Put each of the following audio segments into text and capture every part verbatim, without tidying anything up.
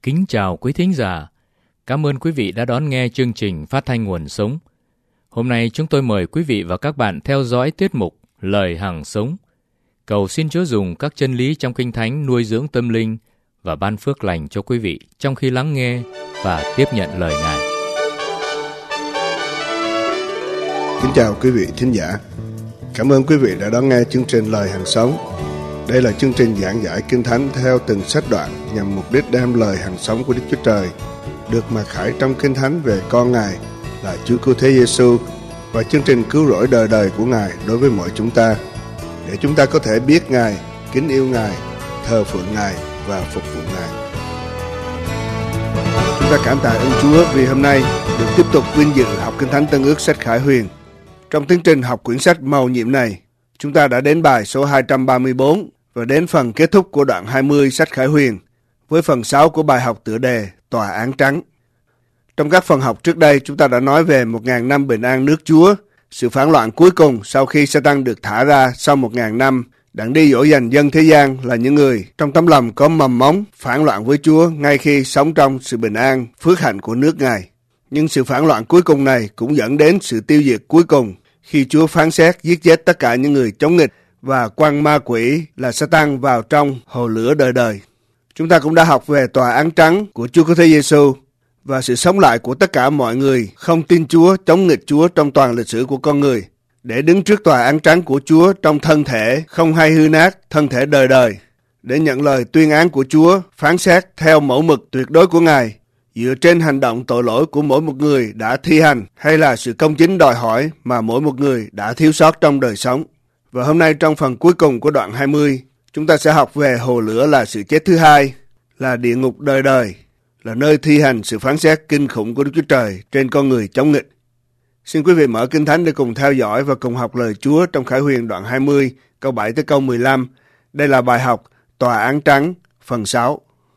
Kính chào quý thính giả. Cảm ơn quý vị đã đón nghe chương trình Phát thanh Nguồn Sống. Hôm nay chúng tôi mời quý vị và các bạn theo dõi tiết mục Lời Hằng Sống. Cầu xin Chúa dùng các chân lý trong Kinh Thánh nuôi dưỡng tâm linh và ban phước lành cho quý vị trong khi lắng nghe và tiếp nhận lời Ngài. Kính chào quý vị thính giả. Cảm ơn quý vị đã đón nghe chương trình Lời Hằng Sống. Đây là chương trình giảng giải Kinh Thánh theo từng sách đoạn nhằm mục đích đem lời hằng sống của Đức Chúa Trời được mặc khải trong Kinh Thánh về con Ngài là Chúa Cứu Thế Giêsu và chương trình cứu rỗi đời đời của Ngài đối với mọi chúng ta, để chúng ta có thể biết Ngài, kính yêu Ngài, thờ phượng Ngài và phục vụ Ngài. Chúng ta cảm tạ ơn Chúa vì hôm nay được tiếp tục vinh dự học Kinh Thánh Tân Ước sách Khải Huyền. Trong tiến trình học quyển sách mầu nhiệm này, chúng ta đã đến bài số hai trăm ba mươi tư và đến phần kết thúc của đoạn hai mươi sách Khải Huyền với phần sáu của bài học tựa đề Tòa án trắng. Trong các phần học trước đây, chúng ta đã nói về một ngàn năm bình an nước Chúa, sự phản loạn cuối cùng sau khi Sa-tan được thả ra sau một ngàn năm, đặng đi dỗ dành dân thế gian là những người trong tấm lòng có mầm móng phản loạn với Chúa ngay khi sống trong sự bình an, phước hạnh của nước Ngài. Nhưng sự phản loạn cuối cùng này cũng dẫn đến sự tiêu diệt cuối cùng khi Chúa phán xét giết chết tất cả những người chống nghịch và quăng ma quỷ là Sa-tan vào trong hồ lửa đời đời. Chúng ta cũng đã học về tòa án trắng của Chúa Cứu Thế Giêsu và sự sống lại của tất cả mọi người không tin Chúa, chống nghịch Chúa trong toàn lịch sử của con người, để đứng trước tòa án trắng của Chúa trong thân thể không hay hư nát, thân thể đời đời, để nhận lời tuyên án của Chúa, phán xét theo mẫu mực tuyệt đối của Ngài, dựa trên hành động tội lỗi của mỗi một người đã thi hành hay là sự công chính đòi hỏi mà mỗi một người đã thiếu sót trong đời sống. Và hôm nay trong phần cuối cùng của đoạn hai mươi, chúng ta sẽ học về hồ lửa là sự chết thứ hai, là địa ngục đời đời, là nơi thi hành sự phán xét kinh khủng của Đức Chúa Trời trên con người chống nghịch. Xin quý vị mở Kinh Thánh để cùng theo dõi và cùng học lời Chúa trong Khải Huyền đoạn hai mươi, câu bảy tới câu mười lăm. Đây là bài học Tòa án trắng, phần sáu.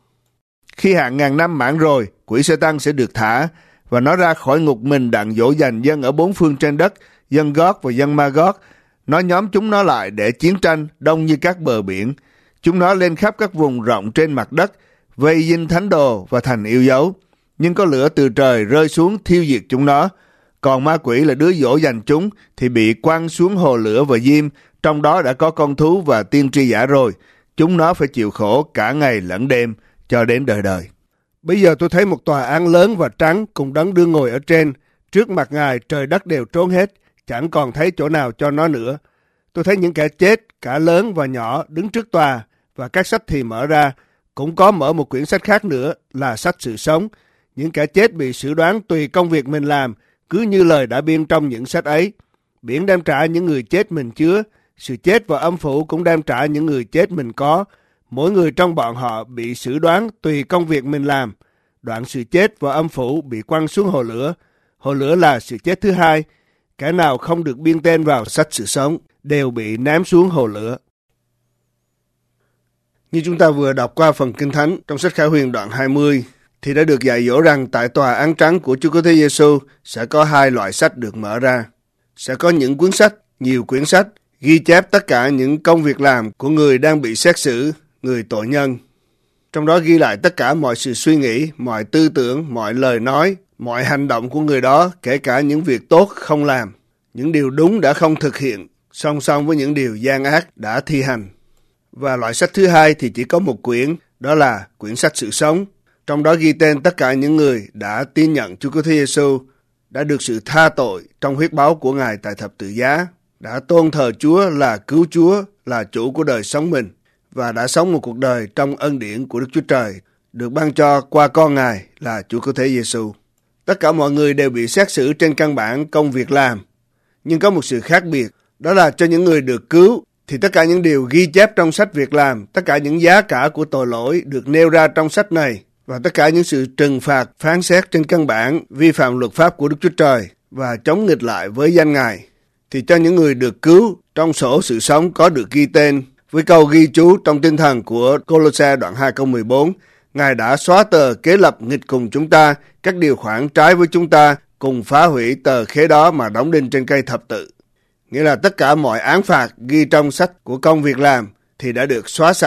Khi hạn ngàn năm mãn rồi, quỷ Sa-tan sẽ được thả, và nó ra khỏi ngục mình đặng dỗ dành dân ở bốn phương trên đất, dân Gót và dân Ma-gót. Nó nhóm chúng nó lại để chiến tranh, đông như các bờ biển. Chúng nó lên khắp các vùng rộng trên mặt đất, vây dinh thánh đồ và thành yêu dấu. Nhưng có lửa từ trời rơi xuống thiêu diệt chúng nó. Còn ma quỷ là đứa dỗ dành chúng thì bị quăng xuống hồ lửa và diêm, trong đó đã có con thú và tiên tri giả rồi. Chúng nó phải chịu khổ cả ngày lẫn đêm cho đến đời đời. Bây giờ tôi thấy một tòa án lớn và trắng cùng đấng đương ngồi ở trên. Trước mặt Ngài trời đất đều trốn hết, chẳng còn thấy chỗ nào cho nó nữa. Tôi thấy những kẻ chết, cả lớn và nhỏ, đứng trước tòa, và các sách thì mở ra. Cũng có mở một quyển sách khác nữa là sách sự sống. Những kẻ chết bị xử đoán tùy công việc mình làm, cứ như lời đã biên trong những sách ấy. Biển đem trả những người chết mình chứa, sự chết và âm phủ cũng đem trả những người chết mình có. Mỗi người trong bọn họ bị xử đoán tùy công việc mình làm. Đoạn sự chết và âm phủ bị quăng xuống hồ lửa. Hồ lửa là sự chết thứ hai. Kẻ nào không được biên tên vào sách sự sống đều bị ném xuống hồ lửa. Như chúng ta vừa đọc qua phần Kinh Thánh trong sách Khải Huyền đoạn hai mươi, thì đã được dạy dỗ rằng tại tòa án trắng của Chúa Cứu Thế Giêsu sẽ có hai loại sách được mở ra. Sẽ có những cuốn sách, nhiều quyển sách, ghi chép tất cả những công việc làm của người đang bị xét xử, người tội nhân. Trong đó ghi lại tất cả mọi sự suy nghĩ, mọi tư tưởng, mọi lời nói, mọi hành động của người đó, kể cả những việc tốt không làm, những điều đúng đã không thực hiện, song song với những điều gian ác đã thi hành. Và loại sách thứ hai thì chỉ có một quyển, đó là quyển sách sự sống. Trong đó ghi tên tất cả những người đã tin nhận Chúa Cứu Thế Giêsu, đã được sự tha tội trong huyết báu của Ngài tại thập tự giá, đã tôn thờ Chúa là cứu Chúa, là chủ của đời sống mình, và đã sống một cuộc đời trong ân điển của Đức Chúa Trời, được ban cho qua con Ngài là Chúa Cứu Thế Giêsu. Tất cả mọi người đều bị xét xử trên căn bản công việc làm, nhưng có một sự khác biệt, đó là cho những người được cứu, thì tất cả những điều ghi chép trong sách việc làm, tất cả những giá cả của tội lỗi được nêu ra trong sách này, và tất cả những sự trừng phạt, phán xét trên căn bản vi phạm luật pháp của Đức Chúa Trời và chống nghịch lại với danh Ngài, thì cho những người được cứu trong sổ sự sống có được ghi tên với câu ghi chú trong tinh thần của Cô-lô-se đoạn hai câu mười bốn. Ngài đã xóa tờ kế lập nghịch cùng chúng ta, các điều khoản trái với chúng ta, cùng phá hủy tờ khế đó mà đóng đinh trên cây thập tự. Nghĩa là tất cả mọi án phạt ghi trong sách của công việc làm thì đã được xóa sạch,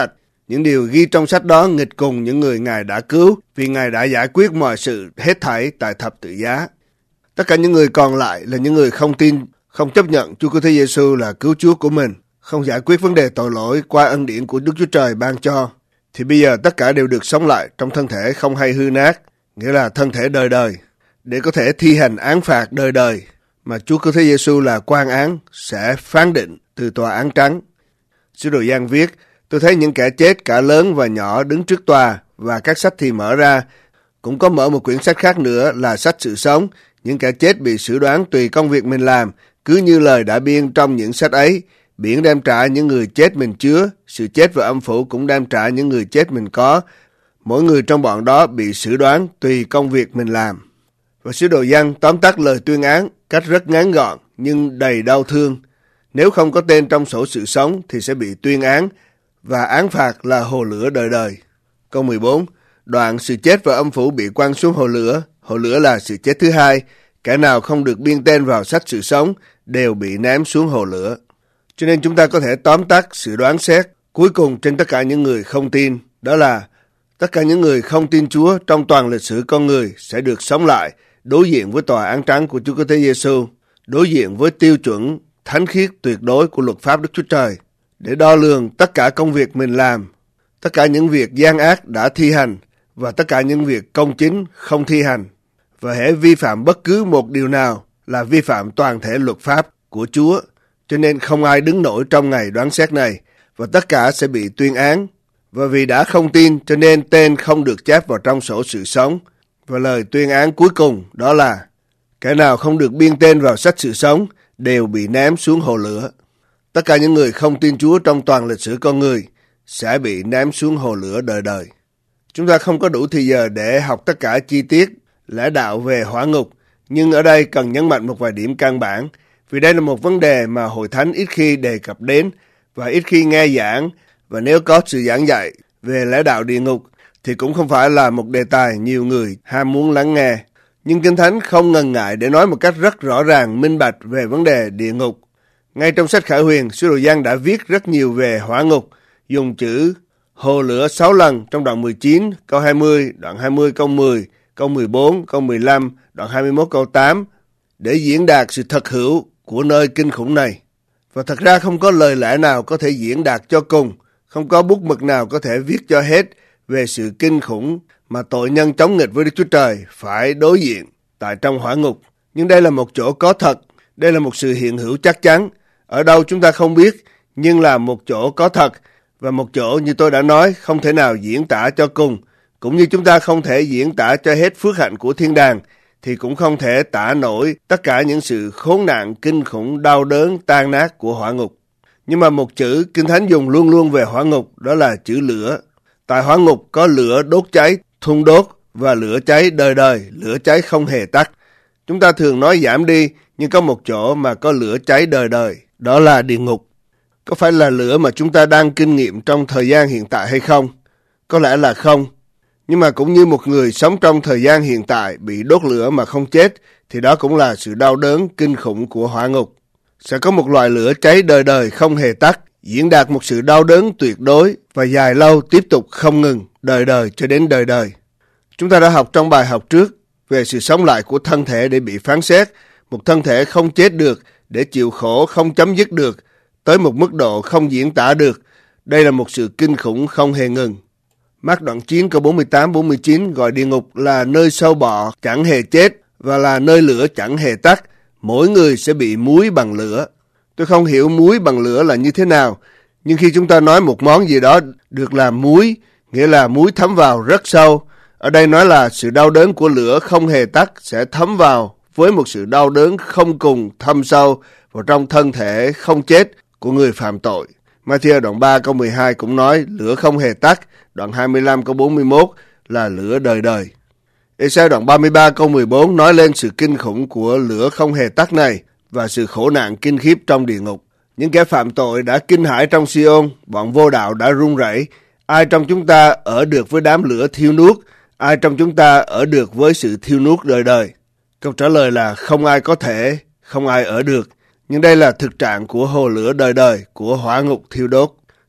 Những điều ghi trong sách đó nghịch cùng những người Ngài đã cứu, vì Ngài đã giải quyết mọi sự hết thảy tại thập tự giá. Tất cả những người còn lại là những người không tin, không chấp nhận Chúa Cứu Thế Giêsu là cứu Chúa của mình, không giải quyết vấn đề tội lỗi qua ân điển của Đức Chúa Trời ban cho, thì bây giờ tất cả đều được sống lại trong thân thể không hay hư nát, nghĩa là thân thể đời đời, để có thể thi hành án phạt đời đời mà Chúa Cứu Thế Giêsu là quan án sẽ phán định từ tòa án trắng. Sứ đồ Giăng viết, tôi thấy những kẻ chết cả lớn và nhỏ đứng trước tòa, và các sách thì mở ra. Cũng có mở một quyển sách khác nữa là sách sự sống. Những kẻ chết bị xử đoán tùy công việc mình làm, cứ như lời đã biên trong những sách ấy. Biển đem trả những người chết mình chứa, sự chết và âm phủ cũng đem trả những người chết mình có. Mỗi người trong bọn đó bị xử đoán tùy công việc mình làm. Và sứ đồ Giăng tóm tắt lời tuyên án cách rất ngắn gọn nhưng đầy đau thương. Nếu không có tên trong sổ sự sống thì sẽ bị tuyên án, và án phạt là hồ lửa đời đời. Câu mười bốn, đoạn sự chết và âm phủ bị quăng xuống hồ lửa. Hồ lửa là sự chết thứ hai. Kẻ nào không được biên tên vào sách sự sống đều bị ném xuống hồ lửa. Cho nên chúng ta có thể tóm tắt sự đoán xét cuối cùng trên tất cả những người không tin. Đó là tất cả những người không tin Chúa trong toàn lịch sử con người sẽ được sống lại, đối diện với tòa án trắng của Chúa Cứu Thế Giêsu, đối diện với tiêu chuẩn thánh khiết tuyệt đối của luật pháp Đức Chúa Trời, để đo lường tất cả công việc mình làm, tất cả những việc gian ác đã thi hành và tất cả những việc công chính không thi hành. Và hễ vi phạm bất cứ một điều nào là vi phạm toàn thể luật pháp của Chúa, cho nên không ai đứng nổi trong ngày đoán xét này, và tất cả sẽ bị tuyên án. Và vì đã không tin cho nên tên không được chép vào trong sổ sự sống. Và lời tuyên án cuối cùng đó là kẻ nào không được biên tên vào sách sự sống đều bị ném xuống hồ lửa. Tất cả những người không tin Chúa trong toàn lịch sử con người sẽ bị ném xuống hồ lửa đời đời. Chúng ta không có đủ thời giờ để học tất cả chi tiết lẽ đạo về hỏa ngục, nhưng ở đây cần nhấn mạnh một vài điểm căn bản, vì đây là một vấn đề mà Hội Thánh ít khi đề cập đến và ít khi nghe giảng, và nếu có sự giảng dạy về lẽ đạo địa ngục thì cũng không phải là một đề tài nhiều người ham muốn lắng nghe. Nhưng Kinh Thánh không ngần ngại để nói một cách rất rõ ràng, minh bạch về vấn đề địa ngục. Ngay trong sách Khải Huyền, sứ đồ Giăng đã viết rất nhiều về hỏa ngục, dùng chữ hồ lửa sáu lần trong đoạn mười chín, câu hai mươi, đoạn hai mươi, câu mười, câu mười bốn, câu mười lăm, đoạn hai mươi mốt, câu tám, để diễn đạt sự thật hữu của nơi kinh khủng này. Và thật ra không có lời lẽ nào có thể diễn đạt cho cùng, không có bút mực nào có thể viết cho hết về sự kinh khủng mà tội nhân chống nghịch với Đức Chúa Trời phải đối diện tại trong hỏa ngục. Nhưng đây là một chỗ có thật, đây là một sự hiện hữu chắc chắn. Ở đâu chúng ta không biết, nhưng là một chỗ có thật, và một chỗ như tôi đã nói không thể nào diễn tả cho cùng. Cũng như chúng ta không thể diễn tả cho hết phước hạnh của thiên đàng, thì cũng không thể tả nổi tất cả những sự khốn nạn, kinh khủng, đau đớn, tan nát của hỏa ngục. Nhưng mà một chữ Kinh Thánh dùng luôn luôn về hỏa ngục, đó là chữ lửa. Tại hỏa ngục có lửa đốt cháy, thun đốt và lửa cháy đời đời, lửa cháy không hề tắt. Chúng ta thường nói giảm đi, nhưng có một chỗ mà có lửa cháy đời đời, đó là địa ngục. Có phải là lửa mà chúng ta đang kinh nghiệm trong thời gian hiện tại hay không? Có lẽ là không. Nhưng mà cũng như một người sống trong thời gian hiện tại bị đốt lửa mà không chết, thì đó cũng là sự đau đớn kinh khủng của hỏa ngục. Sẽ có một loại lửa cháy đời đời không hề tắt, diễn đạt một sự đau đớn tuyệt đối và dài lâu tiếp tục không ngừng, đời đời cho đến đời đời. Chúng ta đã học trong bài học trước về sự sống lại của thân thể để bị phán xét, một thân thể không chết được, để chịu khổ không chấm dứt được, tới một mức độ không diễn tả được. Đây là một sự kinh khủng không hề ngừng. Mác đoạn chín câu bốn mươi tám bốn mươi chín gọi địa ngục là nơi sâu bọ chẳng hề chết và là nơi lửa chẳng hề tắt. Mỗi người sẽ bị muối bằng lửa. Tôi không hiểu muối bằng lửa là như thế nào, nhưng khi chúng ta nói một món gì đó được làm muối, nghĩa là muối thấm vào rất sâu. Ở đây nói là sự đau đớn của lửa không hề tắt sẽ thấm vào với một sự đau đớn không cùng thâm sâu vào trong thân thể không chết của người phạm tội. Ma-thi-ơ đoạn ba câu mười hai cũng nói lửa không hề tắt. Đoạn hai mươi lăm câu bốn mươi mốt là lửa đời đời. Ê-sai đoạn ba mươi ba câu mười bốn nói lên sự kinh khủng của lửa không hề tắt này và sự khổ nạn kinh khiếp trong địa ngục. Những kẻ phạm tội đã kinh hãi trong Si-ôn, bọn vô đạo đã run rẩy. Ai trong chúng ta ở được với đám lửa thiêu nuốt? Ai trong chúng ta ở được với sự thiêu nuốt đời đời? Câu trả lời là không ai có thể, không ai ở được. Nhưng đây là thực trạng của hồ lửa đời đời, của hỏa ngục thiêu đốt.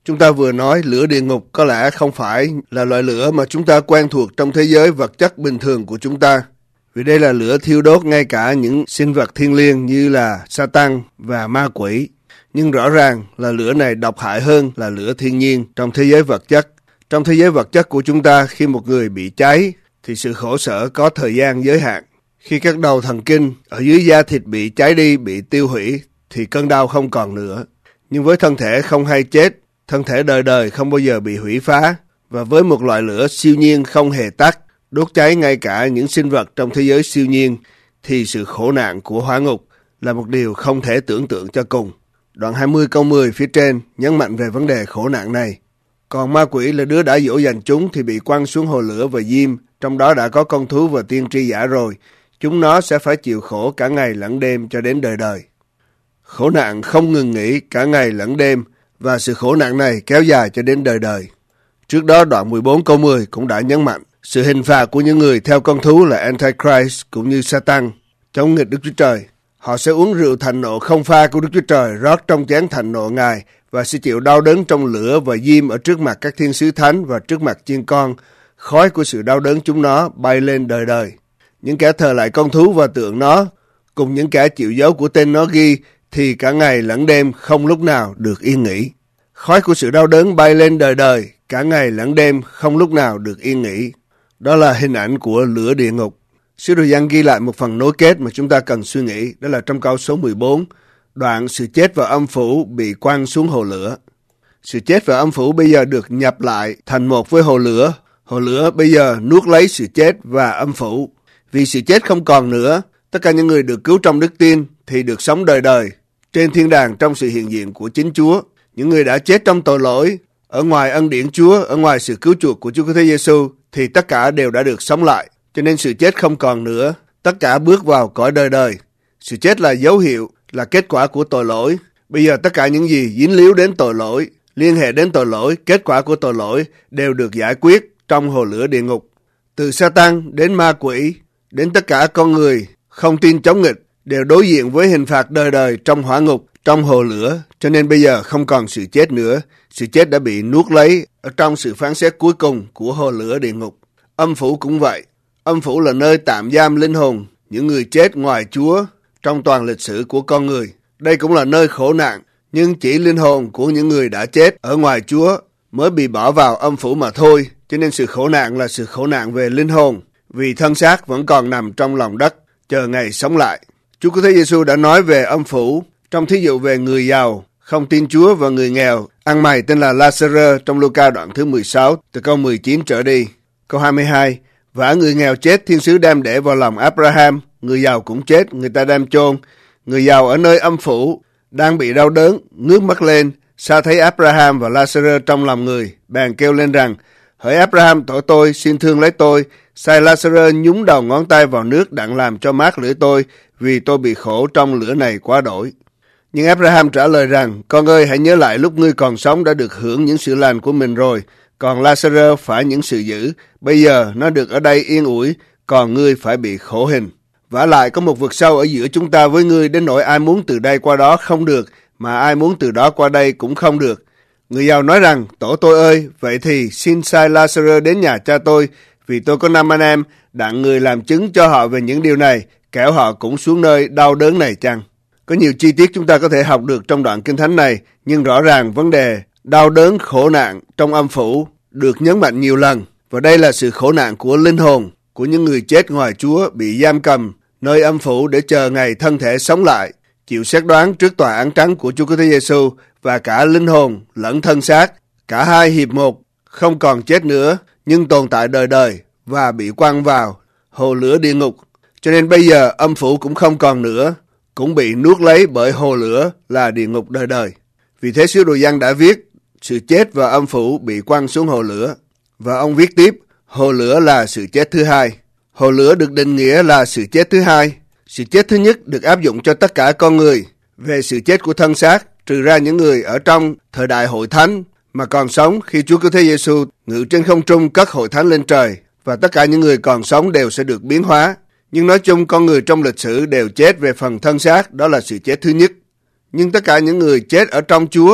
Chúng ta vừa nói lửa địa ngục có lẽ không phải là loại lửa mà chúng ta quen thuộc trong thế giới vật chất bình thường của chúng ta. Vì đây là lửa thiêu đốt ngay cả những sinh vật thiêng liêng như là Sa-tan và ma quỷ. Nhưng rõ ràng là lửa này độc hại hơn là lửa thiên nhiên trong thế giới vật chất. Trong thế giới vật chất của chúng ta, khi một người bị cháy thì sự khổ sở có thời gian giới hạn. Khi các đầu thần kinh ở dưới da thịt bị cháy đi, bị tiêu hủy thì cơn đau không còn nữa. Nhưng với thân thể không hay chết, thân thể đời đời không bao giờ bị hủy phá, và với một loại lửa siêu nhiên không hề tắt, đốt cháy ngay cả những sinh vật trong thế giới siêu nhiên, thì sự khổ nạn của hỏa ngục là một điều không thể tưởng tượng cho cùng. Đoạn hai mươi câu mười phía trên nhấn mạnh về vấn đề khổ nạn này. Còn ma quỷ là đứa đã dỗ dành chúng thì bị quăng xuống hồ lửa và diêm, trong đó đã có con thú và tiên tri giả rồi. Chúng nó sẽ phải chịu khổ cả ngày lẫn đêm cho đến đời đời. Khổ nạn không ngừng nghỉ cả ngày lẫn đêm, và sự khổ nạn này kéo dài cho đến đời đời. Trước đó đoạn mười bốn câu mười cũng đã nhấn mạnh sự hình phạt của những người theo con thú là Antichrist cũng như Satan, chống nghịch Đức Chúa Trời. Họ sẽ uống rượu thạnh nộ không pha của Đức Chúa Trời rót trong chén thạnh nộ Ngài, và sẽ chịu đau đớn trong lửa và diêm ở trước mặt các thiên sứ thánh và trước mặt chiên con. Khói của sự đau đớn chúng nó bay lên đời đời. Những kẻ thờ lại con thú và tượng nó, cùng những kẻ chịu dấu của tên nó ghi, thì cả ngày lẫn đêm không lúc nào được yên nghỉ. Khói của sự đau đớn bay lên đời đời, cả ngày lẫn đêm không lúc nào được yên nghỉ. Đó là hình ảnh của lửa địa ngục. Sứ đồ Giăng ghi lại một phần nối kết mà chúng ta cần suy nghĩ, đó là trong câu số mười bốn, đoạn sự chết và âm phủ bị quăng xuống hồ lửa. Sự chết và âm phủ bây giờ được nhập lại thành một với hồ lửa. Hồ lửa bây giờ nuốt lấy sự chết và âm phủ. Vì sự chết không còn nữa, tất cả những người được cứu trong đức tin thì được sống đời đời trên thiên đàng trong sự hiện diện của chính Chúa. Những người đã chết trong tội lỗi, ở ngoài ân điển Chúa, ở ngoài sự cứu chuộc của Chúa Cứu Thế Giêsu, thì tất cả đều đã được sống lại. Cho nên sự chết không còn nữa, tất cả bước vào cõi đời đời. Sự chết là dấu hiệu, là kết quả của tội lỗi. Bây giờ tất cả những gì dính líu đến tội lỗi, liên hệ đến tội lỗi, kết quả của tội lỗi đều được giải quyết trong hồ lửa địa ngục. Từ Sa-tan đến ma quỷ, đến tất cả con người không tin chống nghịch đều đối diện với hình phạt đời đời trong hỏa ngục, trong hồ lửa. Cho nên bây giờ không còn sự chết nữa. Sự chết đã bị nuốt lấy ở trong sự phán xét cuối cùng của hồ lửa địa ngục. Âm phủ cũng vậy. Âm phủ là nơi tạm giam linh hồn những người chết ngoài Chúa trong toàn lịch sử của con người. Đây cũng là nơi khổ nạn, nhưng chỉ linh hồn của những người đã chết ở ngoài Chúa mới bị bỏ vào âm phủ mà thôi. Cho nên sự khổ nạn là sự khổ nạn về linh hồn, vì thân xác vẫn còn nằm trong lòng đất, chờ ngày sống lại. Chúa Cứu Thế Giêsu đã nói về âm phủ trong thí dụ về người giàu không tin Chúa và người nghèo ăn mày tên là La-sa-rơ trong Luca đoạn thứ mười sáu từ câu mười chín trở đi. Câu hai mươi hai, và người nghèo chết, thiên sứ đem để vào lòng Abraham, người giàu cũng chết, người ta đem chôn. Người giàu ở nơi âm phủ đang bị đau đớn, ngước mắt lên, xa thấy Abraham và La-sa-rơ trong lòng người, bèn kêu lên rằng: hỡi Abraham tổ tôi, xin thương lấy tôi, sai La-sa-rơ nhúng đầu ngón tay vào nước đặng làm cho mát lưỡi tôi, vì tôi bị khổ trong lửa này quá đổi. Nhưng Abraham trả lời rằng: con ơi, hãy nhớ lại lúc ngươi còn sống đã được hưởng những sự lành của mình rồi, còn La-sa-rơ phải những sự dữ, bây giờ nó được ở đây yên ủi, còn ngươi phải bị khổ hình. Vả lại có một vực sâu ở giữa chúng ta với ngươi, đến nỗi ai muốn từ đây qua đó không được, mà ai muốn từ đó qua đây cũng không được. Người giàu nói rằng: tổ tôi ơi, vậy thì xin sai La-sa-rơ đến nhà cha tôi, vì tôi có năm anh em, đặng người làm chứng cho họ về những điều này, kẻo họ cũng xuống nơi đau đớn này chăng. Có nhiều chi tiết chúng ta có thể học được trong đoạn kinh thánh này, nhưng rõ ràng vấn đề đau đớn khổ nạn trong âm phủ được nhấn mạnh nhiều lần. Và đây là sự khổ nạn của linh hồn, của những người chết ngoài Chúa bị giam cầm nơi âm phủ để chờ ngày thân thể sống lại, chịu xét đoán trước tòa án trắng của Chúa Cứu Thế Giêsu, và cả linh hồn lẫn thân xác, cả hai hiệp một, không còn chết nữa, nhưng tồn tại đời đời và bị quăng vào hồ lửa địa ngục. Cho nên bây giờ âm phủ cũng không còn nữa, cũng bị nuốt lấy bởi hồ lửa là địa ngục đời đời. Vì thế sứ đồ Giăng đã viết sự chết và âm phủ bị quăng xuống hồ lửa. Và ông viết tiếp, hồ lửa là sự chết thứ hai. Hồ lửa được định nghĩa là sự chết thứ hai. Sự chết thứ nhất được áp dụng cho tất cả con người về sự chết của thân xác, trừ ra những người ở trong thời đại hội thánh mà còn sống khi Chúa Cứu Thế Giêsu ngự trên không trung cất hội thánh lên trời, và tất cả những người còn sống đều sẽ được biến hóa. Nhưng nói chung con người trong lịch sử đều chết về phần thân xác, đó là sự chết thứ nhất. Nhưng tất cả những người chết ở trong Chúa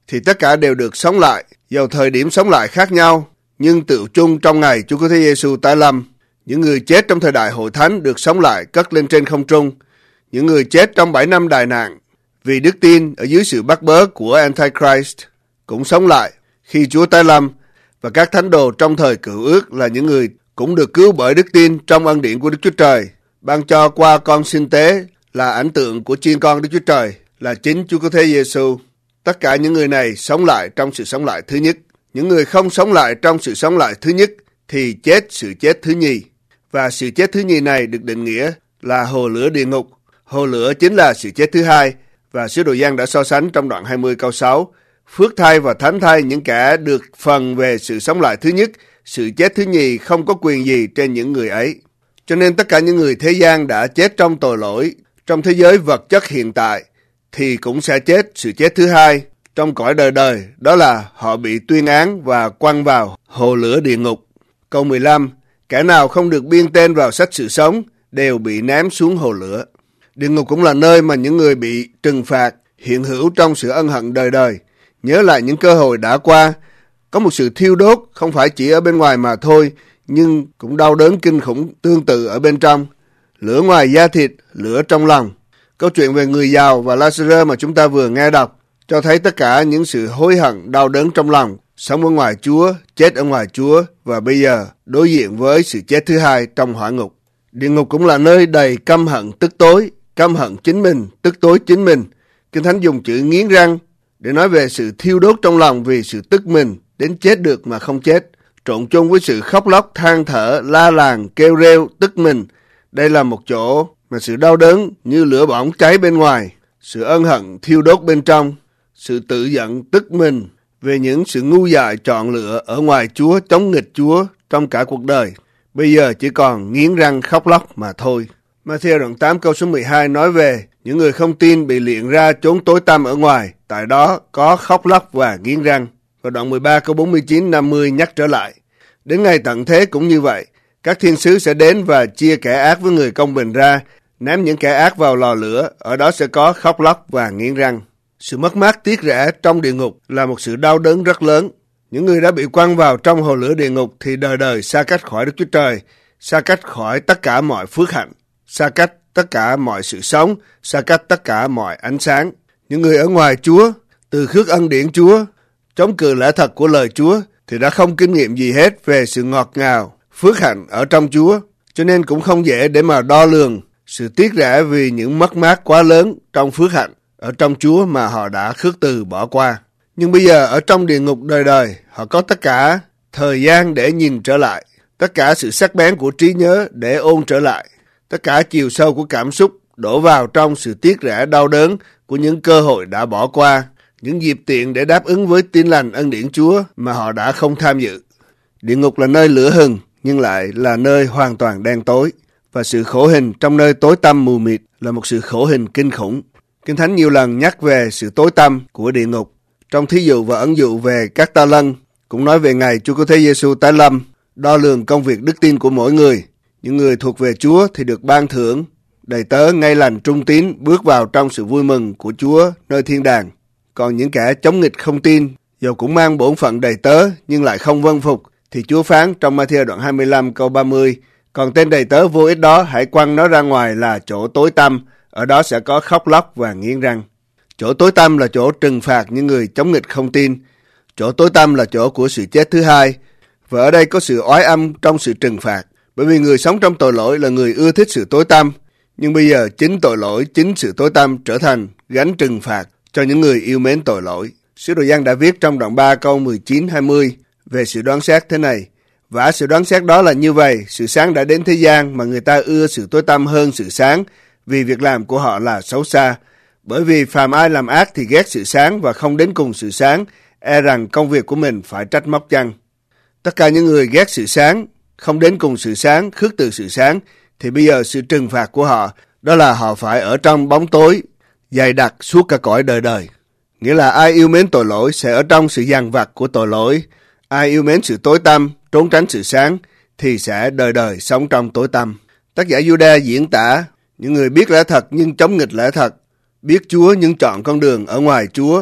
thì tất cả đều được sống lại, dầu thời điểm sống lại khác nhau, nhưng tựu chung trong ngày Chúa Cứu Thế Giêsu tái lâm. Những người chết trong thời đại hội thánh được sống lại cất lên trên không trung. Những người chết trong bảy năm đại nạn vì đức tin ở dưới sự bắt bớ của Antichrist cũng sống lại khi Chúa tái lâm, và các thánh đồ trong thời cựu ước là những người cũng được cứu bởi đức tin trong ân điển của Đức Chúa Trời, ban cho qua con sinh tế là ảnh tượng của chiên con Đức Chúa Trời, là chính Chúa Cứu Thế Giêsu. Tất cả những người này sống lại trong sự sống lại thứ nhất. Những người không sống lại trong sự sống lại thứ nhất thì chết sự chết thứ nhì. Và sự chết thứ nhì này được định nghĩa là hồ lửa địa ngục. Hồ lửa chính là sự chết thứ hai, và sứ đồ Giăng đã so sánh trong đoạn hai mươi câu sáu. Phước thay và thánh thay những kẻ được phần về sự sống lại thứ nhất, sự chết thứ nhì không có quyền gì trên những người ấy. Cho nên tất cả những người thế gian đã chết trong tội lỗi, trong thế giới vật chất hiện tại, thì cũng sẽ chết sự chết thứ hai trong cõi đời đời, đó là họ bị tuyên án và quăng vào hồ lửa địa ngục. Câu mười lăm, kẻ nào không được biên tên vào sách sự sống đều bị ném xuống hồ lửa. Địa ngục cũng là nơi mà những người bị trừng phạt hiện hữu trong sự ân hận đời đời. Nhớ lại những cơ hội đã qua, có một sự thiêu đốt không phải chỉ ở bên ngoài mà thôi, nhưng cũng đau đớn kinh khủng tương tự ở bên trong. Lửa ngoài da thịt, lửa trong lòng. Câu chuyện về người giàu và Lazarus mà chúng ta vừa nghe đọc cho thấy tất cả những sự hối hận, đau đớn trong lòng, sống ở ngoài Chúa, chết ở ngoài Chúa, và bây giờ đối diện với sự chết thứ hai trong hỏa ngục. Địa ngục cũng là nơi đầy căm hận tức tối, căm hận chính mình, tức tối chính mình. Kinh Thánh dùng chữ nghiến răng để nói về sự thiêu đốt trong lòng vì sự tức mình, đến chết được mà không chết, trộn chung với sự khóc lóc, than thở, la làng, kêu reo, tức mình. Đây là một chỗ mà sự đau đớn như lửa bỏng cháy bên ngoài, sự ân hận thiêu đốt bên trong, sự tự giận tức mình về những sự ngu dại chọn lựa ở ngoài Chúa, chống nghịch Chúa trong cả cuộc đời. Bây giờ chỉ còn nghiến răng khóc lóc mà thôi. Ma-thi-ơ đoạn tám câu số mười hai nói về những người không tin bị liệng ra chốn tối tăm ở ngoài, tại đó có khóc lóc và nghiến răng. Và đoạn mười ba câu bốn mươi chín năm mươi nhắc trở lại. Đến ngày tận thế cũng như vậy, các thiên sứ sẽ đến và chia kẻ ác với người công bình ra, ném những kẻ ác vào lò lửa, ở đó sẽ có khóc lóc và nghiến răng. Sự mất mát tiếc rẻ trong địa ngục là một sự đau đớn rất lớn. Những người đã bị quăng vào trong hồ lửa địa ngục thì đời đời xa cách khỏi Đức Chúa Trời, xa cách khỏi tất cả mọi phước hạnh, xa cách tất cả mọi sự sống, xa cách tất cả mọi ánh sáng. Những người ở ngoài Chúa, từ khước ân điển Chúa, chống cự lẽ thật của lời Chúa, thì đã không kinh nghiệm gì hết về sự ngọt ngào, phước hạnh ở trong Chúa, cho nên cũng không dễ để mà đo lường sự tiếc rẻ vì những mất mát quá lớn trong phước hạnh ở trong Chúa mà họ đã khước từ bỏ qua. Nhưng bây giờ ở trong địa ngục đời đời, họ có tất cả thời gian để nhìn trở lại, tất cả sự sắc bén của trí nhớ để ôn trở lại, tất cả chiều sâu của cảm xúc đổ vào trong sự tiếc rẻ đau đớn của những cơ hội đã bỏ qua, những dịp tiện để đáp ứng với tin lành ân điển Chúa mà họ đã không tham dự. Địa ngục là nơi lửa hừng, nhưng lại là nơi hoàn toàn đen tối, và sự khổ hình trong nơi tối tăm mù mịt là một sự khổ hình kinh khủng. Kinh Thánh nhiều lần nhắc về sự tối tăm của địa ngục. Trong thí dụ và ẩn dụ về các ta lân, cũng nói về ngày Chúa Cứu Thế Giêsu tái lâm, đo lường công việc đức tin của mỗi người. Những người thuộc về Chúa thì được ban thưởng, đầy tớ ngay lành trung tín bước vào trong sự vui mừng của Chúa nơi thiên đàng. Còn những kẻ chống nghịch không tin, dù cũng mang bổn phận đầy tớ nhưng lại không vâng phục, thì Chúa phán trong Ma-thi-ơ đoạn hai mươi lăm câu ba mươi, còn tên đầy tớ vô ích đó hãy quăng nó ra ngoài là chỗ tối tăm, ở đó sẽ có khóc lóc và nghiến răng. Chỗ tối tăm là chỗ trừng phạt những người chống nghịch không tin. Chỗ tối tăm là chỗ của sự chết thứ hai. Và ở đây có sự oái âm trong sự trừng phạt. Bởi vì người sống trong tội lỗi là người ưa thích sự tối tăm. Nhưng bây giờ chính tội lỗi, chính sự tối tăm trở thành gánh trừng phạt cho những người yêu mến tội lỗi. Sứ đồ Giăng đã viết trong đoạn ba câu mười chín hai mươi về sự đoán xét thế này. Và sự đoán xét đó là như vậy, sự sáng đã đến thế gian mà người ta ưa sự tối tăm hơn sự sáng, vì việc làm của họ là xấu xa. Bởi vì phàm ai làm ác thì ghét sự sáng và không đến cùng sự sáng, e rằng công việc của mình phải trách móc chăng. Tất cả những người ghét sự sáng, không đến cùng sự sáng, khước từ sự sáng, thì bây giờ sự trừng phạt của họ, đó là họ phải ở trong bóng tối, dày đặc suốt cả cõi đời đời. Nghĩa là ai yêu mến tội lỗi sẽ ở trong sự dằn vặt của tội lỗi. Ai yêu mến sự tối tăm, trốn tránh sự sáng, thì sẽ đời đời sống trong tối tăm. Tác giả Giu-đa diễn tả những người biết lẽ thật nhưng chống nghịch lẽ thật, biết Chúa nhưng chọn con đường ở ngoài Chúa,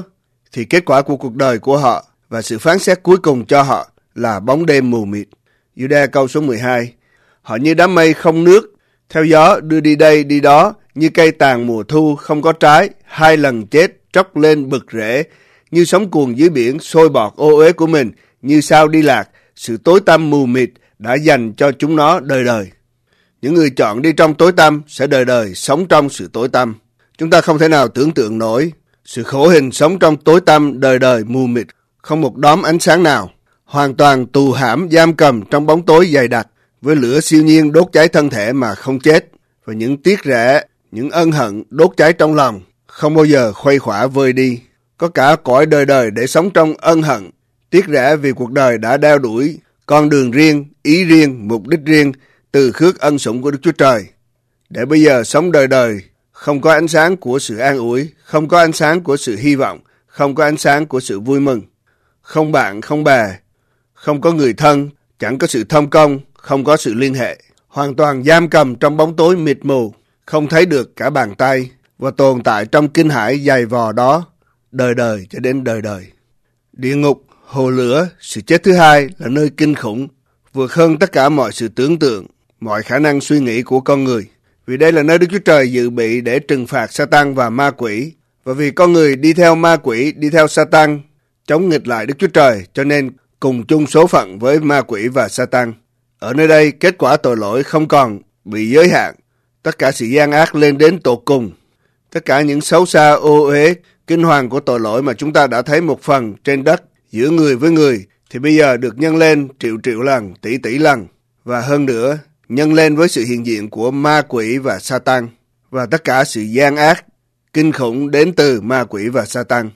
thì kết quả của cuộc đời của họ và sự phán xét cuối cùng cho họ là bóng đêm mù mịt. Giô-đa câu số mười hai. Họ như đám mây không nước, theo gió đưa đi đây đi đó, như cây tàn mùa thu không có trái, hai lần chết tróc lên bực rễ, như sóng cuồn dưới biển sôi bọt ô uế của mình, như sao đi lạc, sự tối tăm mù mịt đã dành cho chúng nó đời đời. Những người chọn đi trong tối tăm sẽ đời đời sống trong sự tối tăm. Chúng ta không thể nào tưởng tượng nổi sự khổ hình sống trong tối tăm đời đời mù mịt, không một đốm ánh sáng nào, hoàn toàn tù hãm giam cầm trong bóng tối dày đặc, với lửa siêu nhiên đốt cháy thân thể mà không chết, và những tiếc rẻ, những ân hận đốt cháy trong lòng, không bao giờ khuây khỏa vơi đi. Có cả cõi đời đời để sống trong ân hận, tiếc rẻ vì cuộc đời đã đeo đuổi con đường riêng, ý riêng, mục đích riêng, từ khước ân sủng của Đức Chúa Trời. Để bây giờ sống đời đời, không có ánh sáng của sự an ủi, không có ánh sáng của sự hy vọng, không có ánh sáng của sự vui mừng. Không bạn, không bè, không có người thân, chẳng có sự thông công, không có sự liên hệ. Hoàn toàn giam cầm trong bóng tối mịt mù, không thấy được cả bàn tay, và tồn tại trong kinh hãi dày vò đó, đời đời cho đến đời đời. Địa ngục, hồ lửa, sự chết thứ hai là nơi kinh khủng, vượt hơn tất cả mọi sự tưởng tượng, mọi khả năng suy nghĩ của con người. Vì đây là nơi Đức Chúa Trời dự bị để trừng phạt Sa-tan và ma quỷ. Và vì con người đi theo ma quỷ, đi theo Sa-tan, chống nghịch lại Đức Chúa Trời, cho nên cùng chung số phận với ma quỷ và Sa-tan. Ở nơi đây, kết quả tội lỗi không còn bị giới hạn. Tất cả sự gian ác lên đến tột cùng. Tất cả những xấu xa, ô uế, kinh hoàng của tội lỗi mà chúng ta đã thấy một phần trên đất giữa người với người, thì bây giờ được nhân lên triệu triệu lần, tỷ tỷ lần. Và hơn nữa, nhân lên với sự hiện diện của ma quỷ và Sa-tan, và tất cả sự gian ác, kinh khủng đến từ ma quỷ và Sa-tan.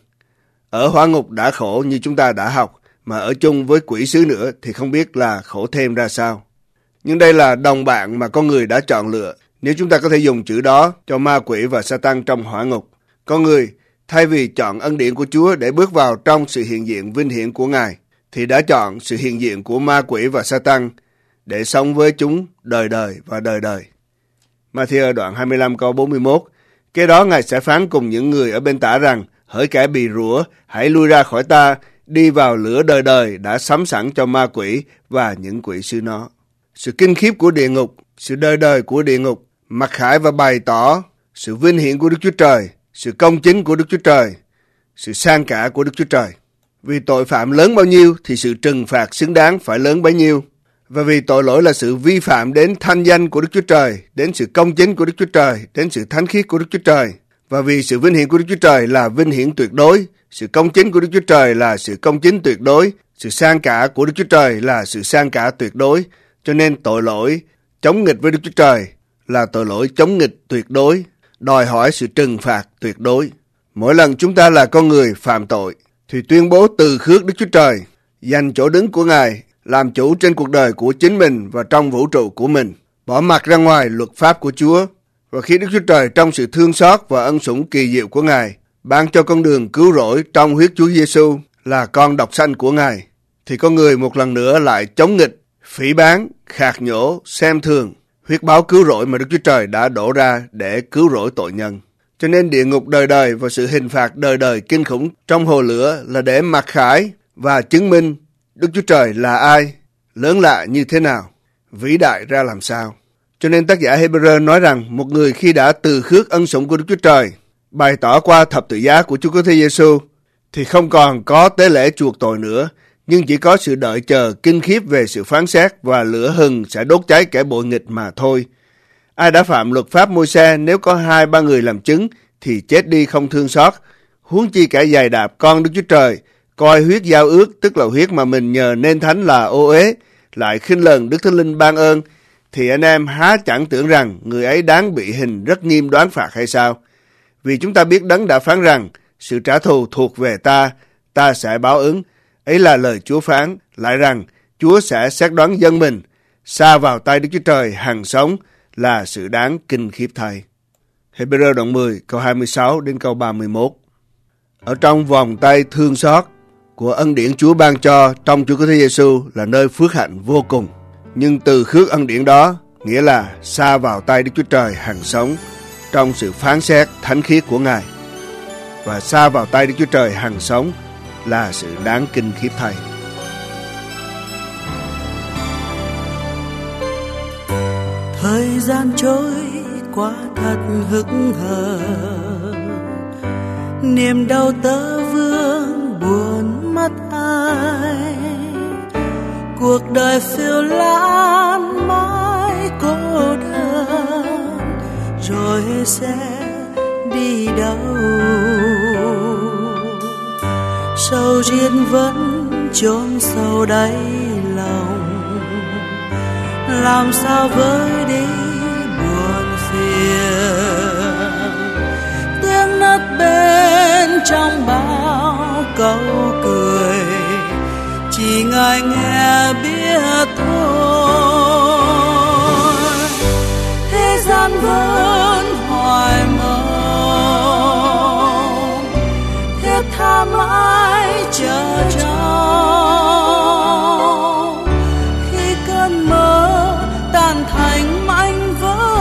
Ở hỏa ngục đã khổ như chúng ta đã học, mà ở chung với quỷ sứ nữa thì không biết là khổ thêm ra sao. Nhưng đây là đồng bạn mà con người đã chọn lựa, nếu chúng ta có thể dùng chữ đó cho ma quỷ và Sa-tan trong hỏa ngục. Con người, thay vì chọn ân điển của Chúa để bước vào trong sự hiện diện vinh hiển của Ngài, thì đã chọn sự hiện diện của ma quỷ và Sa-tan để sống với chúng đời đời và đời đời. Ma-thi-ơ đoạn hai mươi lăm câu bốn mươi mốt. Kế đó Ngài sẽ phán cùng những người ở bên tả rằng: hỡi kẻ bị rủa, hãy lui ra khỏi ta, đi vào lửa đời đời đã sắm sẵn cho ma quỷ và những quỷ sứ nó. Sự kinh khiếp của địa ngục, sự đời đời của địa ngục, mặc khải và bày tỏ sự vinh hiển của Đức Chúa Trời, sự công chính của Đức Chúa Trời, sự sang cả của Đức Chúa Trời. Vì tội phạm lớn bao nhiêu thì sự trừng phạt xứng đáng phải lớn bấy nhiêu. Và vì tội lỗi là sự vi phạm đến thanh danh của Đức Chúa Trời, đến sự công chính của Đức Chúa Trời, đến sự thánh khiết của Đức Chúa Trời. Và vì sự vinh hiển của Đức Chúa Trời là vinh hiển tuyệt đối, sự công chính của Đức Chúa Trời là sự công chính tuyệt đối, sự sang cả của Đức Chúa Trời là sự sang cả tuyệt đối. Cho nên tội lỗi chống nghịch với Đức Chúa Trời là tội lỗi chống nghịch tuyệt đối, đòi hỏi sự trừng phạt tuyệt đối. Mỗi lần chúng ta là con người phạm tội, thì tuyên bố từ khước Đức Chúa Trời, giành chỗ đứng của Ngài, làm chủ trên cuộc đời của chính mình và trong vũ trụ của mình, bỏ mặc ra ngoài luật pháp của Chúa. Và khi Đức Chúa Trời trong sự thương xót và ân sủng kỳ diệu của Ngài ban cho con đường cứu rỗi trong huyết Chúa Giêsu là con độc sanh của Ngài, thì con người một lần nữa lại chống nghịch, phỉ báng, khạc nhổ, xem thường huyết báo cứu rỗi mà Đức Chúa Trời đã đổ ra để cứu rỗi tội nhân. Cho nên địa ngục đời đời và sự hình phạt đời đời kinh khủng trong hồ lửa là để mặc khải và chứng minh Đức Chúa Trời là ai, lớn lạ như thế nào, vĩ đại ra làm sao. Cho nên tác giả Hebrew nói rằng một người khi đã từ khước ân sủng của Đức Chúa Trời, bày tỏ qua thập tự giá của Chúa Cứu Thế Giêsu, thì không còn có tế lễ chuộc tội nữa, nhưng chỉ có sự đợi chờ kinh khiếp về sự phán xét và lửa hừng sẽ đốt cháy kẻ bội nghịch mà thôi. Ai đã phạm luật pháp Môi-se, nếu có hai ba người làm chứng thì chết đi không thương xót, huống chi kẻ giày đạp con Đức Chúa Trời, coi huyết giao ước, tức là huyết mà mình nhờ nên thánh là ô uế, lại khinh lần Đức Thánh Linh ban ơn, thì anh em há chẳng tưởng rằng người ấy đáng bị hình rất nghiêm đoán phạt hay sao? Vì chúng ta biết Đấng đã phán rằng sự trả thù thuộc về ta, ta sẽ báo ứng. Ấy là lời Chúa phán, lại rằng Chúa sẽ xét đoán dân mình, sa vào tay Đức Chúa Trời hằng sống là sự đáng kinh khiếp thay. Hebrew đoạn mười câu hai mươi sáu đến câu ba mươi mốt. Ở trong vòng tay thương xót của ân điển Chúa ban cho trong Chúa Cứu Thế Giêsu là nơi phước hạnh vô cùng. Nhưng từ khước ân điển đó nghĩa là sa vào tay Đức Chúa Trời hằng sống trong sự phán xét thánh khiết của Ngài. và sa vào tay Đức Chúa Trời hằng sống là sự đáng kinh khiếp thay. Thời gian trôi qua thật hững hờ, niềm đau tơ vương buồn mất ai. Cuộc đời phiêu lãng mãi cô đơn, rồi sẽ đi đâu? Sầu riêng vẫn chôn sâu đáy lòng, làm sao vơi đi buồn phiền. Tiếng nấc bên trong bao câu cười, chỉ ngài nghe biết thôi. Thế gian vẫn hoài mong, thiết tha mãi chờ trông. Khi cơn mơ tan thành mảnh vỡ,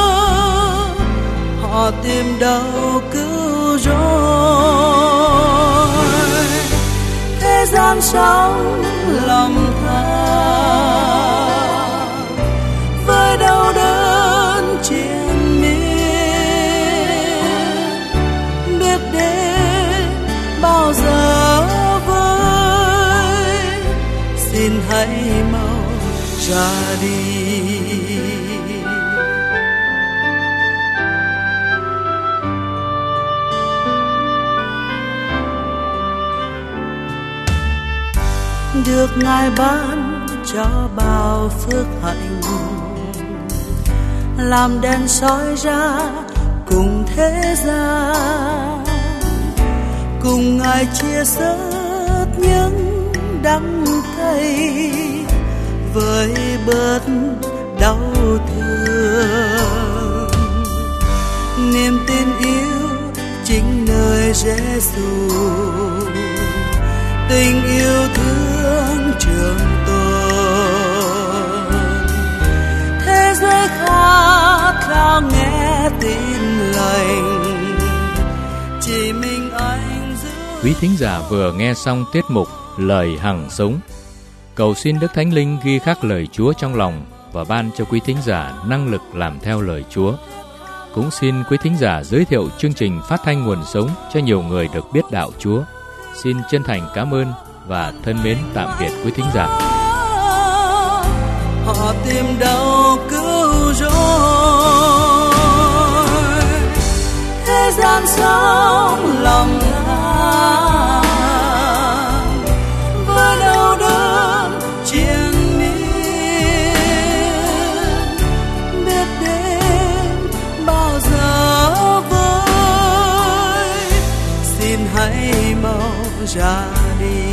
họ tìm đâu cứu rỗi. Thế gian sống lầm than với đau đớn triền miên, biết đến bao giờ với, xin hãy mau ra đi. Được Ngài ban cho bao phước hạnh, làm đèn soi ra cùng thế gian, cùng Ngài chia sớt những đắng cay, với bớt đau thương. Niềm tin yêu chính nơi Giêsu, tình yêu thương trường tồn. Thế giới khát khao nghe tin lành, chỉ mình anh giữ. Quý thính giả vừa nghe xong tiết mục Lời Hằng Sống. Cầu xin Đức Thánh Linh ghi khắc lời Chúa trong lòng và ban cho quý thính giả năng lực làm theo lời Chúa. Cũng xin quý thính giả giới thiệu chương trình phát thanh Nguồn Sống cho nhiều người được biết đạo Chúa. Xin chân thành cảm ơn và thân mến tạm biệt quý thính giả. Họ tìm đâu cứu rỗi, thế gian sống lòng than với đau đớn triền miên, biết đến bao giờ với, xin hãy mau ra đi.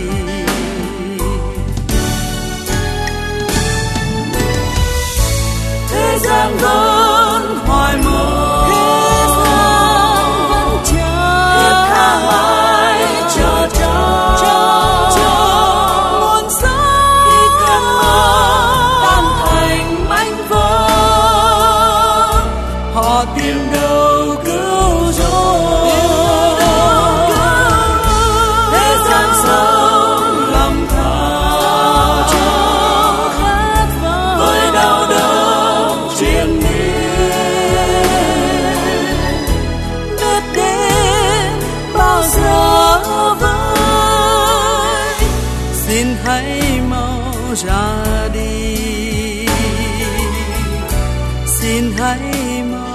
Thế gian vẫn hoài mong, thế gian vẫn chờ, thiết tha mãi chờ trông. Muôn sống khi cơn mơ tan thành mảnh vỡ, họ tìm đâu cứu rỗi. Thế gian sống lầm than với đau đớn triền miên, biết đến bao giờ với, xin hãy mau ra đi. Xin hãy mau